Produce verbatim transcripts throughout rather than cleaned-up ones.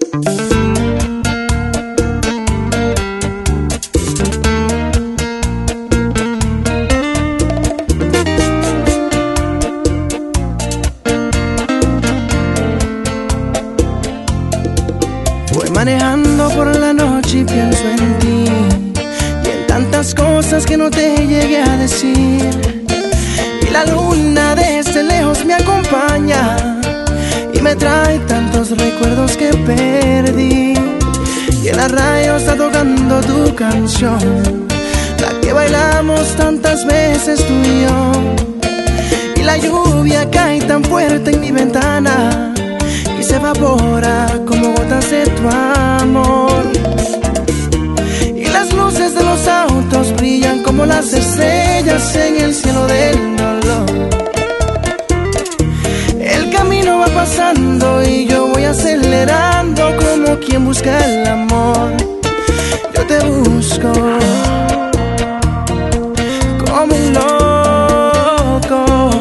Voy manejando por la noche y pienso en ti y en tantas cosas que no te llegué a decir. Y la luna desde lejos me acompaña y me trae tantos recuerdos que perdí. Y en la radio está tocando tu canción, la que bailamos tantas veces tú y yo. Y la lluvia cae tan fuerte en mi ventana y se evapora como gotas de tu amor. Y las luces de los autos brillan como las estrellas en el cielo del dolor. El camino va pasando y yo voy acelerando como quien busca el amor. Yo te busco como un loco.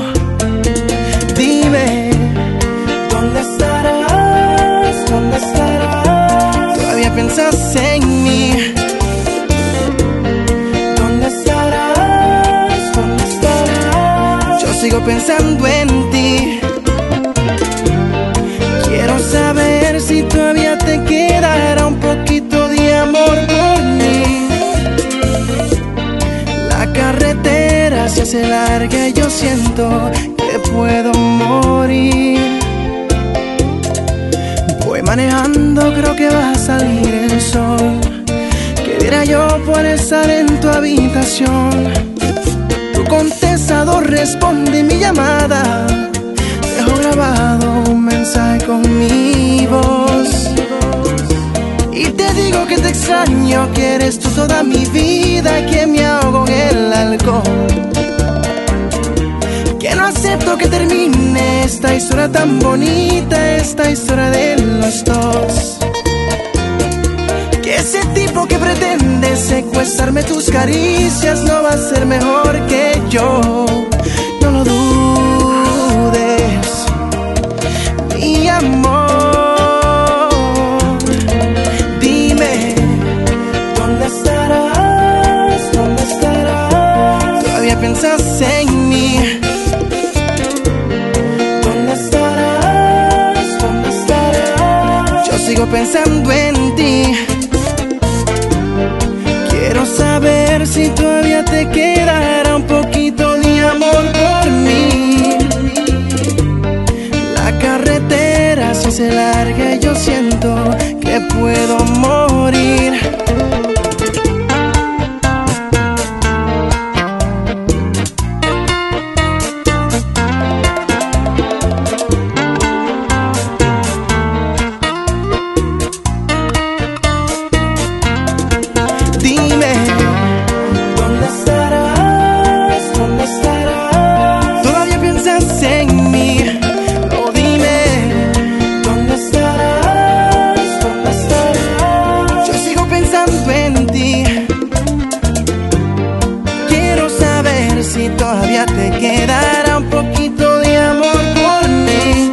Dime, ¿dónde estarás? ¿Dónde estarás? Todavía piensas en mí. ¿Dónde estarás? ¿Dónde estarás? Yo sigo pensando en ti. Quiero saber si todavía te quedará un poquito de amor por mí. La carretera se hace larga y yo siento que puedo morir. Voy manejando, creo que va a salir el sol. ¿Qué diera yo por estar en tu habitación? Tu contestador responde mi llamada. Dejo grabado un mensaje con mi voz y te digo que te extraño, que eres tú toda mi vida, que me ahogo en el alcohol, que no acepto que termine esta historia tan bonita, esta historia de los dos. Que ese tipo que pretende secuestrarme tus caricias no va a ser mejor que yo. No lo dudes, mi amor. Dime, ¿dónde estarás? ¿Dónde estarás? Todavía piensas en mí. ¿Dónde estarás? ¿Dónde estarás? Yo sigo pensando en ti. Quiero saber si todavía te quedará un poquito de amor por mí. La carretera se hace larga y yo siento que puedo morir. Dime, ¿dónde estarás? ¿Dónde estarás? Todavía piensas en mí. Oh, dime, ¿dónde estarás? ¿Dónde estarás? Yo sigo pensando en ti. Quiero saber si todavía te quedará un poquito de amor por mí.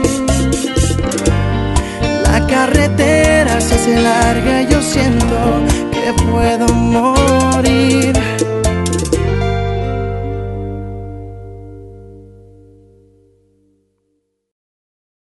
La carretera se hace larga y yo siento que puedo morir.